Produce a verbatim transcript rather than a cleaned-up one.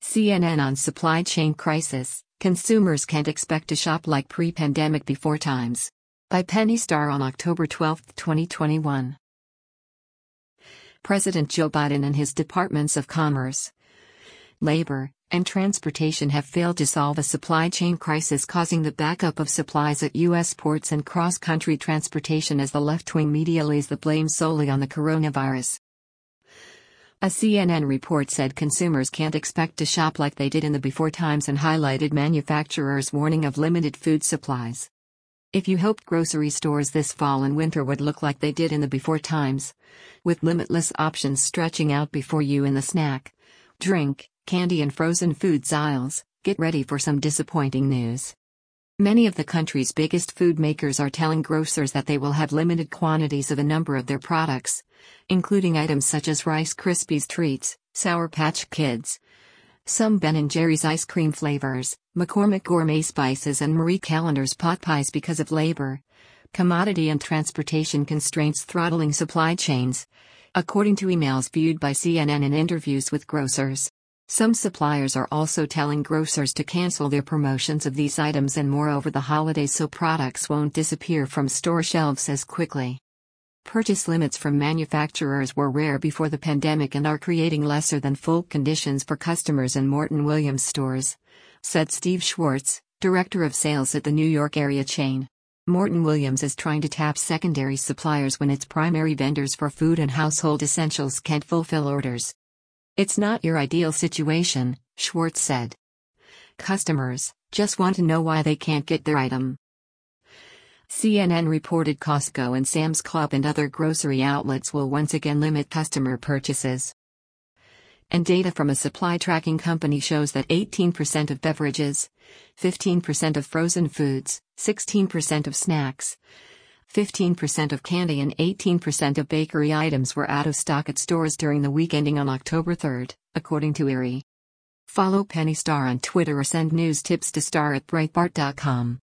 C N N on supply chain crisis, consumers can't expect to shop like pre-pandemic before times. By Penny Starr on October twelfth, twenty twenty-one. President Joe Biden and his departments of Commerce, Labor, and Transportation have failed to solve a supply chain crisis causing the backup of supplies at U S ports and cross-country transportation as the left-wing media lays the blame solely on the coronavirus. A C N N report said consumers can't expect to shop like they did in the before times and highlighted manufacturers' warning of limited food supplies. If you hoped grocery stores this fall and winter would look like they did in the before times, with limitless options stretching out before you in the snack, drink, candy and frozen foods aisles, get ready for some disappointing news. Many of the country's biggest food makers are telling grocers that they will have limited quantities of a number of their products, including items such as Rice Krispies Treats, Sour Patch Kids, some Ben and Jerry's ice cream flavors, McCormick Gourmet Spices and Marie Callender's pot pies because of labor, commodity and transportation constraints throttling supply chains, according to emails viewed by C N N and interviews with grocers. Some suppliers are also telling grocers to cancel their promotions of these items and more over the holidays so products won't disappear from store shelves as quickly. Purchase limits from manufacturers were rare before the pandemic and are creating lesser than full conditions for customers in Morton Williams stores, said Steve Schwartz, director of sales at the New York area chain. Morton Williams is trying to tap secondary suppliers when its primary vendors for food and household essentials can't fulfill orders. It's not your ideal situation, Schwartz said. Customers just want to know why they can't get their item. C N N reported Costco and Sam's Club and other grocery outlets will once again limit customer purchases. And data from a supply tracking company shows that eighteen percent of beverages, fifteen percent of frozen foods, sixteen percent of snacks, fifteen percent of candy and eighteen percent of bakery items were out of stock at stores during the week ending on October third, according to I R I. Follow Penny Starr on Twitter or send news tips to star at breitbart dot com.